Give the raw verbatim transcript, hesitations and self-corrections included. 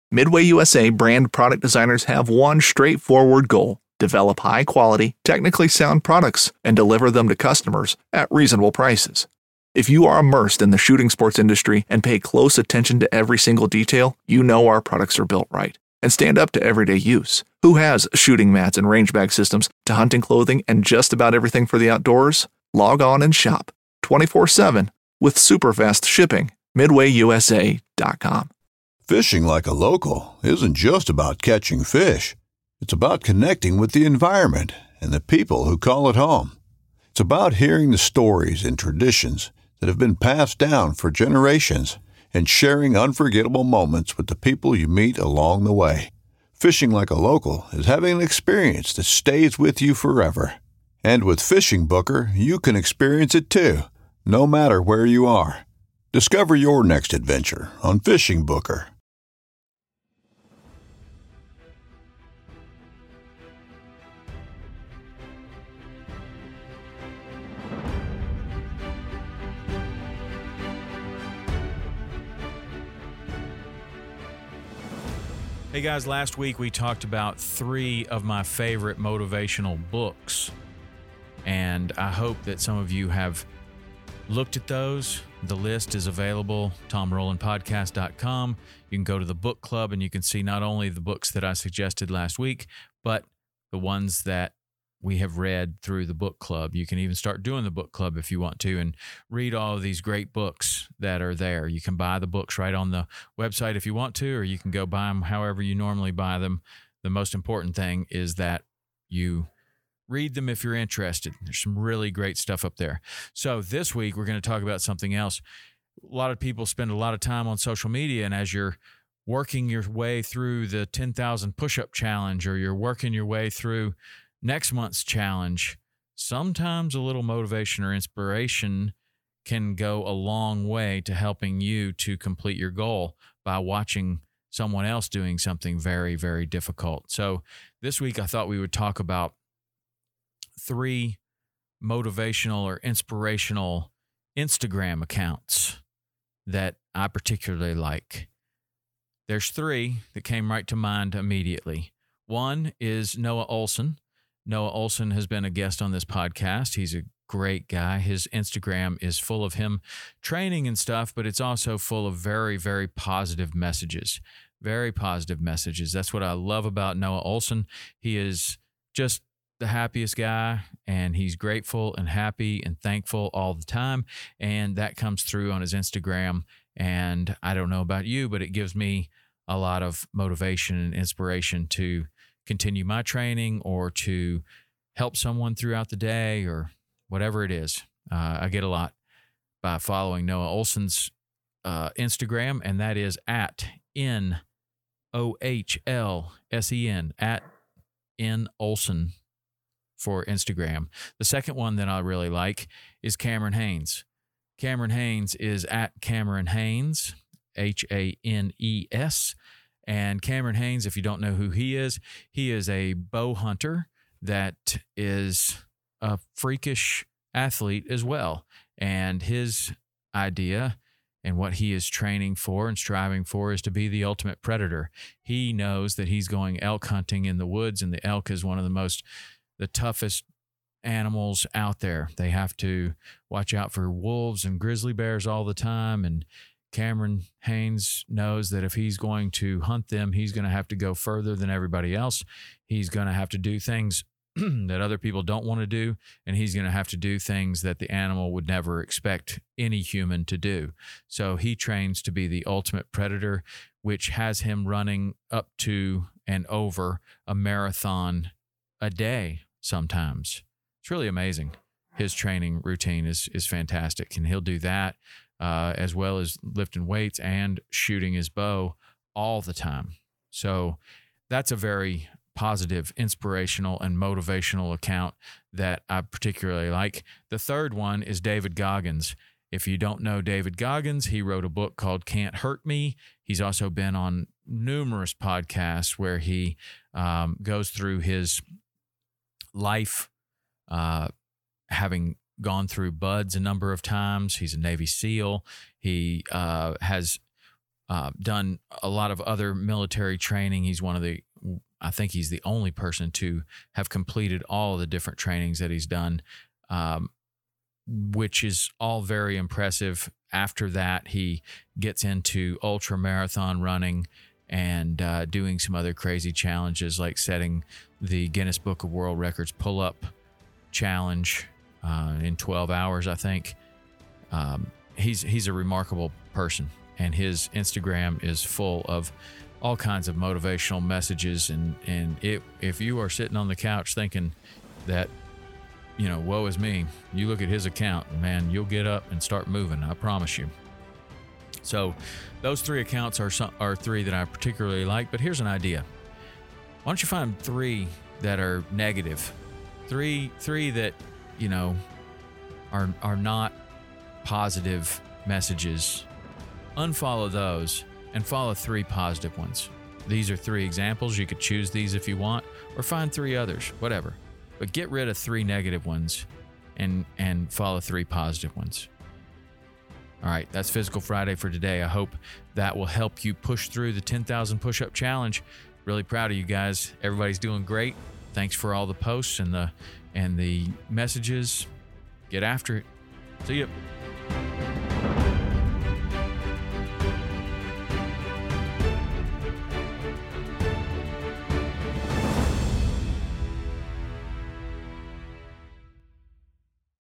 Midway U S A brand product designers have one straightforward goal: develop high-quality, technically sound products and deliver them to customers at reasonable prices. If you are immersed in the shooting sports industry and pay close attention to every single detail, you know our products are built right and stand up to everyday use. Who has shooting mats and range bag systems to hunting clothing and just about everything for the outdoors? Log on and shop twenty-four seven with super fast shipping. midway u s a dot com. Fishing like a local isn't just about catching fish. It's about connecting with the environment and the people who call it home. It's about hearing the stories and traditions that have been passed down for generations and sharing unforgettable moments with the people you meet along the way. Fishing like a local is having an experience that stays with you forever. And with Fishing Booker, you can experience it too, no matter where you are. Discover your next adventure on Fishing Booker. Hey guys, last week we talked about three of my favorite motivational books, and I hope that some of you have looked at those. The list is available, tom rowland podcast dot com. You can go to the book club and you can see not only the books that I suggested last week, but the ones that we have read through the book club. You can even start doing the book club if you want to and read all of these great books that are there. You can buy the books right on the website if you want to, or you can go buy them however you normally buy them. The most important thing is that you read them if you're interested. There's some really great stuff up there. So this week we're going to talk about something else. A lot of people spend a lot of time on social media, and as you're working your way through the ten thousand push-up challenge, or you're working your way through next month's challenge, sometimes a little motivation or inspiration can go a long way to helping you to complete your goal by watching someone else doing something very, very difficult. So this week I thought we would talk about three motivational or inspirational Instagram accounts that I particularly like. There's three that came right to mind immediately. One is Noah Ohlsen. Noah Ohlsen has been a guest on this podcast. He's a great guy. His Instagram is full of him training and stuff, but it's also full of very, very positive messages. Very positive messages. That's what I love about Noah Ohlsen. He is just the happiest guy, and he's grateful and happy and thankful all the time, and that comes through on his Instagram. And I don't know about you, but it gives me a lot of motivation and inspiration to continue my training or to help someone throughout the day or whatever it is. Uh, I get a lot by following Noah Ohlsen's uh, Instagram, and that is at N O H L S E N, at N Ohlsen for Instagram. The second one that I really like is Cameron Hanes. Cameron Hanes is at Cameron Hanes, H A N E S. And Cameron Hanes, if you don't know who he is, he is a bow hunter that is a freakish athlete as well. And his idea and what he is training for and striving for is to be the ultimate predator. He knows that he's going elk hunting in the woods, and the elk is one of the most, the toughest animals out there. They have to watch out for wolves and grizzly bears all the time, and Cameron Hanes knows that if he's going to hunt them, he's going to have to go further than everybody else. He's going to have to do things that other people don't want to do, and he's going to have to do things that the animal would never expect any human to do. So he trains to be the ultimate predator, which has him running up to and over a marathon a day sometimes. It's really amazing. His training routine is is fantastic, and he'll do that uh, as well as lifting weights and shooting his bow all the time. So that's a very positive, inspirational, and motivational account that I particularly like. The third one is David Goggins. If you don't know David Goggins, he wrote a book called Can't Hurt Me. He's also been on numerous podcasts where he um, goes through his life, uh, having gone through BUD/S a number of times. He's a Navy SEAL. He uh, has uh, done a lot of other military training. He's one of the, I think he's the only person to have completed all of the different trainings that he's done, um, which is all very impressive. After that, he gets into ultra marathon running and uh, doing some other crazy challenges, like setting the Guinness Book of World Records pull-up challenge uh, in twelve hours, I think. Um, he's he's a remarkable person, and his Instagram is full of all kinds of motivational messages. And and it, if you are sitting on the couch thinking that, you know, woe is me, you look at his account, and man, you'll get up and start moving, I promise you. So those three accounts are some, are three that I particularly like. But here's an idea. Why don't you find three that are negative? Three three that, you know, are are not positive messages. Unfollow those and follow three positive ones. These are three examples. You could choose these if you want, or find three others, whatever. But get rid of three negative ones and and follow three positive ones. All right, that's Physical Friday for today. I hope that will help you push through the ten thousand push-up challenge. Really proud of you guys. Everybody's doing great. Thanks for all the posts and the and the messages. Get after it. See ya.